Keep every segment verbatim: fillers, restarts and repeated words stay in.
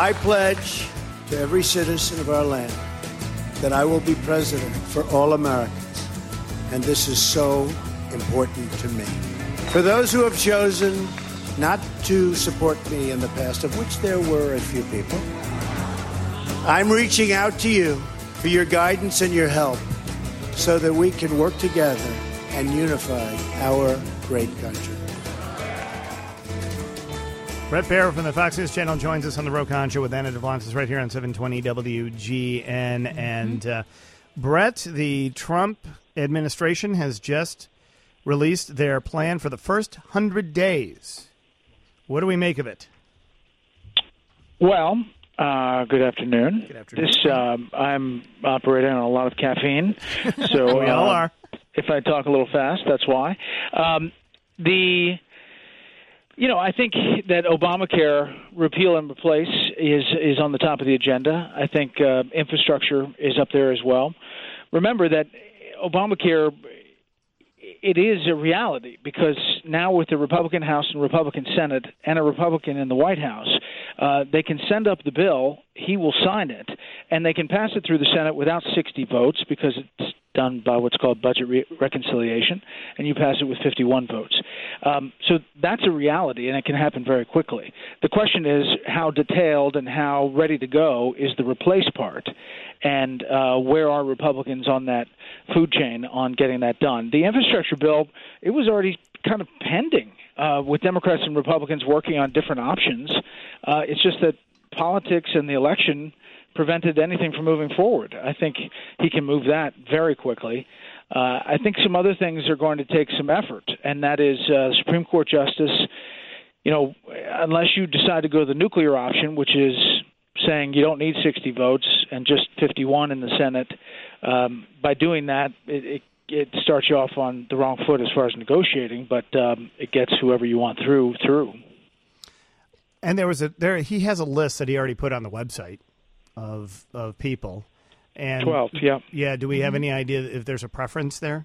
I pledge to every citizen of our land that I will be president for all Americans, and this is so important to me. For those who have chosen not to support me in the past, of which there were a few people, I'm reaching out to you for your guidance and your help so that we can work together and unify our great country. Bret Baier from the Fox News Channel joins us on the Ro Khan Show with Anna Devlantis right here on seven twenty W G N. Mm-hmm. And uh, Bret, the Trump administration has just released their plan for the first one hundred days. What do we make of it? Well, uh, good afternoon. Good afternoon. This, um, I'm operating on a lot of caffeine, so we all uh, are. If I talk a little fast, that's why. Um, the... You know, I think that Obamacare repeal and replace is is on the top of the agenda. I think uh, infrastructure is up there as well. Remember that Obamacare, it is a reality because now with the Republican House and Republican Senate and a Republican in the White House, uh, they can send up the bill, he will sign it, and they can pass it through the Senate without sixty votes because it's done by what's called budget re- reconciliation, and you pass it with fifty-one votes. Um, so that's a reality, and it can happen very quickly. The question is how detailed and how ready to go is the replace part, and uh, where are Republicans on that food chain on getting that done? The infrastructure bill, it was already kind of pending uh, with Democrats and Republicans working on different options. Uh, it's just that politics and the election prevented anything from moving forward. I think he can move that very quickly. Uh, I think some other things are going to take some effort, and that is uh, Supreme Court justice, you know, unless you decide to go the nuclear option, which is saying you don't need sixty votes and just fifty-one in the Senate, um, by doing that, it, it, it starts you off on the wrong foot as far as negotiating, but um, it gets whoever you want through, through. And there was a there. He has a list that he already put on the website of of people. And twelve, yeah. Yeah, do we have any idea if there's a preference there?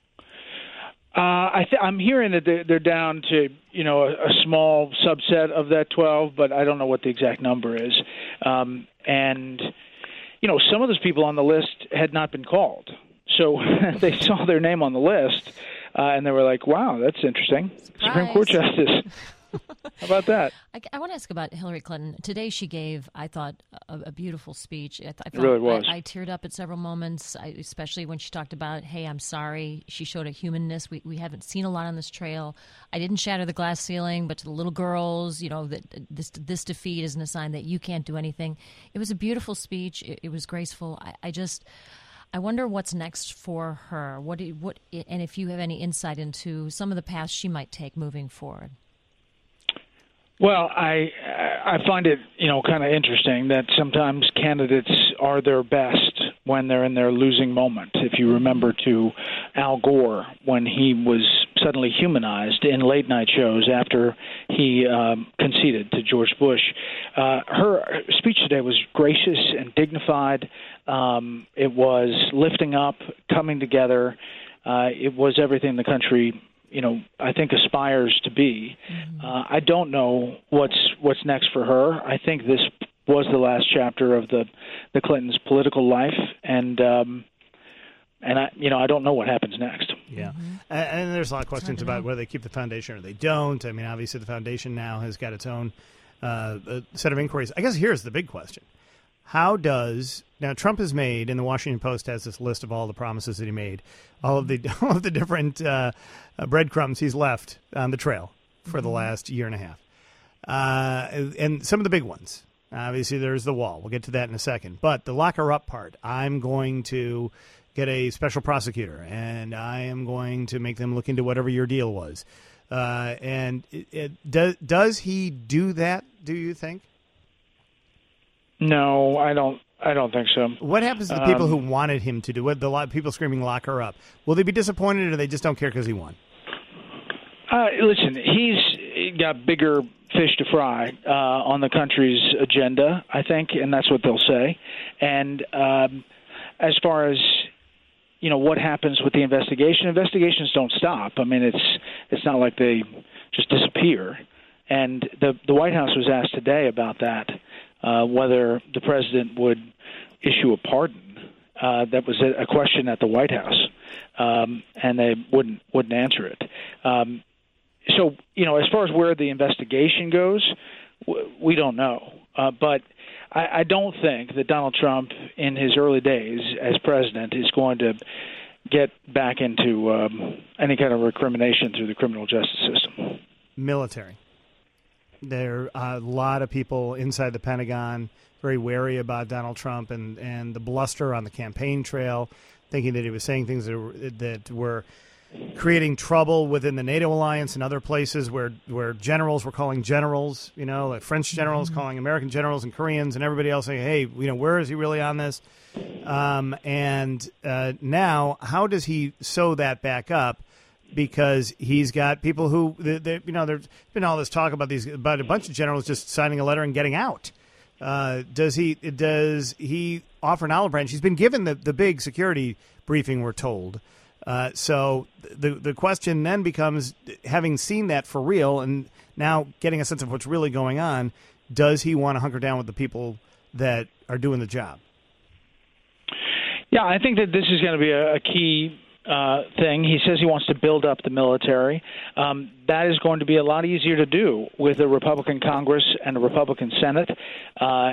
Uh, I th- I'm hearing that they're, they're down to, you know, a, a small subset of that twelve, but I don't know what the exact number is. Um, and, you know, some of those people on the list had not been called. So they saw their name on the list, uh, and they were like, wow, that's interesting. Surprise. Supreme Court Justice. How about that? I, I want to ask about Hillary Clinton. Today she gave, I thought, a, a beautiful speech. I, th- I it really was. I, I teared up at several moments, I, especially when she talked about, hey, I'm sorry. She showed a humanness we, we haven't seen a lot on this trail. I didn't shatter the glass ceiling, but to the little girls, you know, that this this defeat isn't a sign that you can't do anything. It was a beautiful speech. It, it was graceful. I, I just... I wonder what's next for her. What, do, what, and if you have any insight into some of the paths she might take moving forward. Well, I I find it, you know, kind of interesting that sometimes candidates are their best when they're in their losing moment. If you remember to Al Gore when he was suddenly humanized in late night shows after he um, conceded to George Bush, uh, her speech today was gracious and dignified. Um, it was lifting up, coming together. Uh, it was everything the country, you know, I think aspires to be. Mm-hmm. Uh, I don't know what's what's next for her. I think this was the last chapter of the the Clintons' political life, and um, and I, you know, I don't know what happens next. Yeah, mm-hmm. and, and there's a lot of questions about whether they keep the foundation or they don't. I mean, obviously, the foundation now has got its own uh, set of inquiries. I guess here's the big question. How does now Trump has made, and the Washington Post has this list of all the promises that he made, all of the all of the different uh, uh, breadcrumbs he's left on the trail for mm-hmm. the last year and a half, uh, and some of the big ones. Obviously, there's the wall. We'll get to that in a second. But the lock her up part, I'm going to get a special prosecutor, and I am going to make them look into whatever your deal was. Uh, and it, it, does does he do that? Do you think? No, I don't. I don't think so. What happens to the people um, who wanted him to do it? The lot people screaming "lock her up." Will they be disappointed, or they just don't care because he won? Uh, listen, he's got bigger fish to fry uh, on the country's agenda, I think, and that's what they'll say. And um, as far as you know, what happens with the investigation? Investigations don't stop. I mean, it's it's not like they just disappear. And the the White House was asked today about that. uh, whether the president would issue a pardon. Uh, that was a, a question at the White House, um, and they wouldn't wouldn't answer it. Um, so, you know, as far as where the investigation goes, w- we don't know. Uh, but I, I don't think that Donald Trump, in his early days as president, is going to get back into um, any kind of recrimination through the criminal justice system. Military. There are a lot of people inside the Pentagon very wary about Donald Trump and, and the bluster on the campaign trail, thinking that he was saying things that were, that were creating trouble within the NATO alliance and other places where, where generals were calling generals, you know, like French generals mm-hmm. calling American generals and Koreans and everybody else saying, hey, you know, where is he really on this? Um, and uh, now, how does he sew that back up? Because he's got people who, they, they, you know, there's been all this talk about these, about a bunch of generals just signing a letter and getting out. Uh, does he does he offer an olive branch? He's been given the, the big security briefing, we're told. Uh, so the the question then becomes, having seen that for real and now getting a sense of what's really going on, does he want to hunker down with the people that are doing the job? Yeah, I think that this is going to be a, a key Uh, thing. He says he wants to build up the military. Um, that is going to be a lot easier to do with a Republican Congress and a Republican Senate, uh,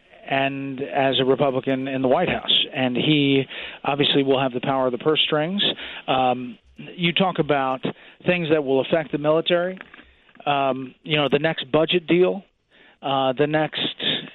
and as a Republican in the White House. And he obviously will have the power of the purse strings. Um, you talk about things that will affect the military. Um, you know, the next budget deal, uh, the next,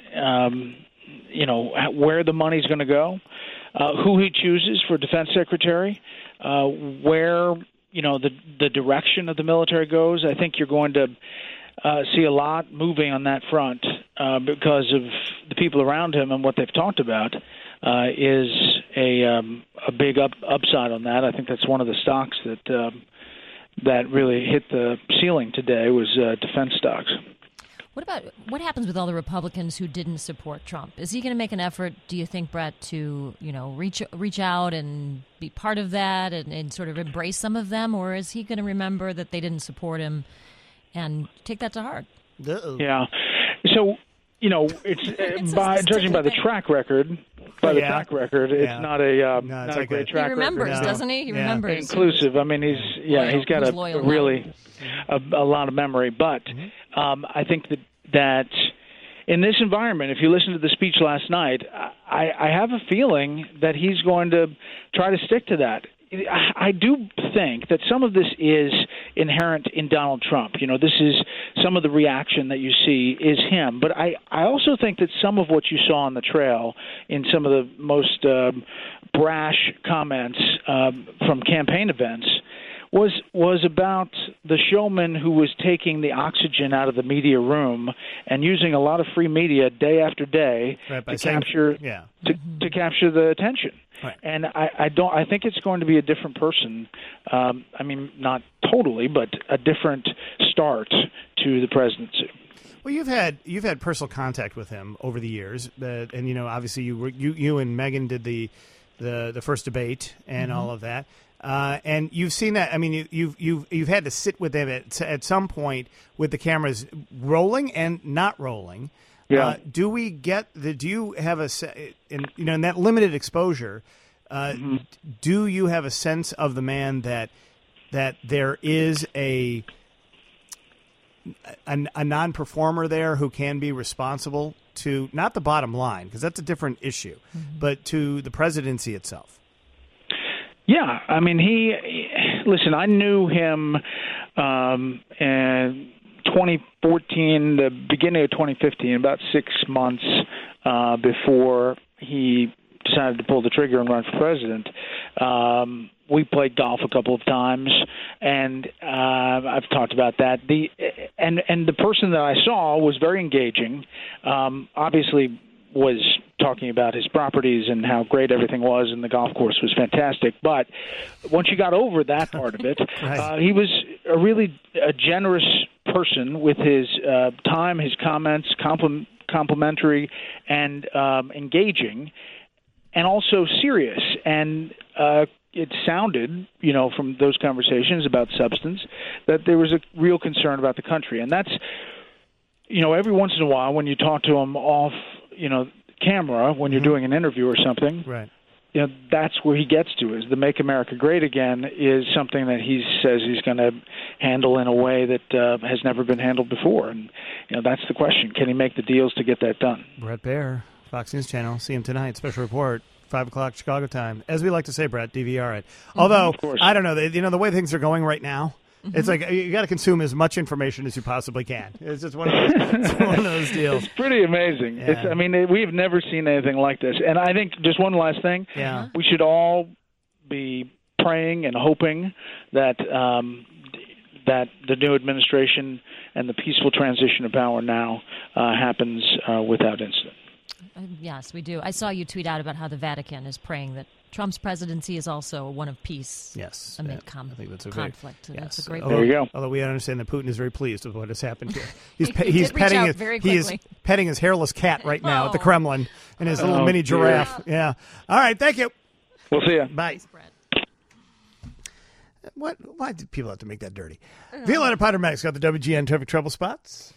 um, you know, where the money's going to go. Uh, who he chooses for defense secretary, uh, where, you know, the the direction of the military goes. I think you're going to uh, see a lot moving on that front uh, because of the people around him and what they've talked about uh, is a um, a big up, upside on that. I think that's one of the stocks that um, that really hit the ceiling today was uh, defense stocks. What about what happens with all the Republicans who didn't support Trump? Is he going to make an effort, do you think, Brett, to, you know, reach reach out and be part of that and, and sort of embrace some of them, or is he going to remember that they didn't support him and take that to heart? Uh-oh. Yeah. So, you know, it's, it's by a, judging by the track record. By the yeah. track record, it's yeah. not a uh, no, not like a great a, track he remembers, record. No. doesn't he? He Yeah. remembers. Inclusive. I mean, he's yeah, loyal. he's got He's a, loyal a really a, a lot of memory. But mm-hmm. um, I think that that in this environment, if you listen to the speech last night, I, I have a feeling that he's going to try to stick to that. I, I do think that some of this is inherent in Donald Trump. You know, this is some of the reaction that you see is him. But I, I also think that some of what you saw on the trail in some of the most um, brash comments um, from campaign events was was about the showman who was taking the oxygen out of the media room and using a lot of free media day after day right, to saying, capture yeah. to, to capture the attention. Right. And I, I don't. I think it's going to be a different person. Um, I mean, not totally, but a different start to the presidency. Well, you've had you've had personal contact with him over the years, uh, and you know, obviously, you were, you you and Megyn did the the, the first debate and mm-hmm. all of that. Uh, and you've seen that. I mean, you, you've you've you've had to sit with them at at some point with the cameras rolling and not rolling. Yeah. Uh, do we get the? Do you have a in you know in that limited exposure? Uh, mm-hmm. Do you have a sense of the man that that there is a a, a non-performer there who can be responsible to not the bottom line, because that's a different issue, mm-hmm. but to the presidency itself? Yeah, I mean, he – listen, I knew him um, in twenty fourteen, the beginning of twenty fifteen, about six months uh, before he decided to pull the trigger and run for president. Um, we played golf a couple of times, and uh, I've talked about that. The and, and the person that I saw was very engaging, um, obviously – was talking about his properties and how great everything was, and the golf course was fantastic. But once you got over that part of it, right. uh, he was a really a generous person with his uh, time, his comments, compliment, complimentary and um, engaging, and also serious. And uh, it sounded, you know, from those conversations about substance, that there was a real concern about the country. And that's you know, every once in a while when you talk to him off, you know, camera, when you're Mm-hmm. doing an interview or something, Right. you know, that's where he gets to, is the Make America Great Again is something that he says he's going to handle in a way that uh, has never been handled before. And, you know, that's the question. Can he make the deals to get that done? Brett Baer, Fox News Channel. See him tonight. Special report, five o'clock Chicago time. As we like to say, Brett, D V R it. Although, Of course. I don't know, they, you know, the way things are going right now, it's like you got to consume as much information as you possibly can. It's just one of those, it's one of those deals. It's pretty amazing. Yeah. It's, I mean, we've never seen anything like this. And I think just one last thing. Yeah. We should all be praying and hoping that um, that the new administration and the peaceful transition of power now uh, happens uh, without incident. Uh, Yes, we do. I saw you tweet out about how the Vatican is praying that Trump's presidency is also one of peace Yes. amid Yeah, com- I think that's a conflict. Great, That's yes. a great although, There you go. Although we understand that Putin is very pleased with what has happened here. He's He pe- did he's reach petting out his, very he is quickly. petting his hairless cat right now at the Oh. Kremlin and his little Oh, mini dear. giraffe. Yeah. All right. Thank you. We'll see you. Bye. Brett. What? Why do people have to make that dirty? Violetta Potter Maddox got the W G N traffic trouble spots.